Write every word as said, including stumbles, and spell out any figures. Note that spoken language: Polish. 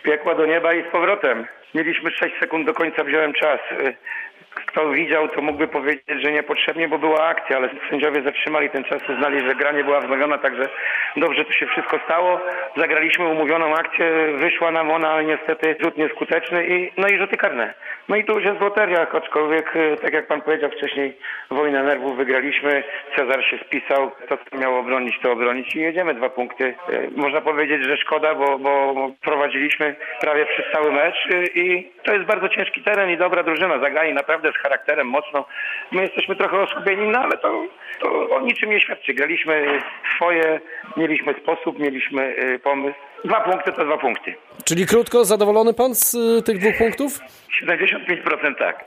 piekła do nieba i z powrotem. Mieliśmy sześć sekund do końca, wziąłem czas. Kto widział, to mógłby powiedzieć, że niepotrzebnie, bo była akcja, ale sędziowie zatrzymali ten czas, uznali, że gra nie była wznowiona, także dobrze to się wszystko stało. Zagraliśmy umówioną akcję, wyszła nam ona, ale niestety rzut nieskuteczny i no i rzuty karne. No i tu już jest w loteriach, aczkolwiek, tak jak pan powiedział wcześniej, wojna nerwów wygraliśmy, Cezar się spisał, to co miało obronić, to obronić i jedziemy dwa punkty. Można powiedzieć, że szkoda, bo, bo prowadziliśmy prawie przez cały mecz i to jest bardzo ciężki teren i dobra drużyna, zagrali naprawdę z charakterem mocno. My jesteśmy trochę osłabieni, no ale to, to o niczym nie świadczy. Graliśmy swoje, mieliśmy sposób, mieliśmy pomysł. Dwa punkty to dwa punkty. Czyli krótko, zadowolony pan z y, tych dwóch punktów? siedemdziesiąt pięć procent tak.